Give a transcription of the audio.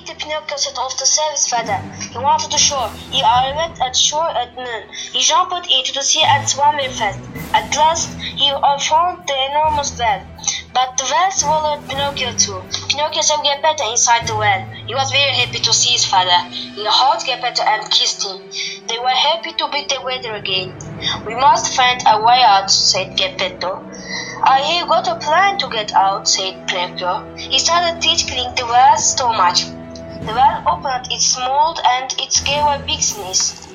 quickly Pinocchio set off to save his father. He wanted to shore. He arrived at shore at noon. He jumped into the sea and swam very fast. At last, he found the enormous well. But the well swallowed Pinocchio too. Pinocchio saw Geppetto inside the well. He was very happy to see his father. He hugged Geppetto and kissed him. They were happy to be together again. "We must find a way out," said Geppetto. "I have got a plan to get out," said Pinocchio. He started tickling the well so much. The well opened its mouth and it gave a big sneeze.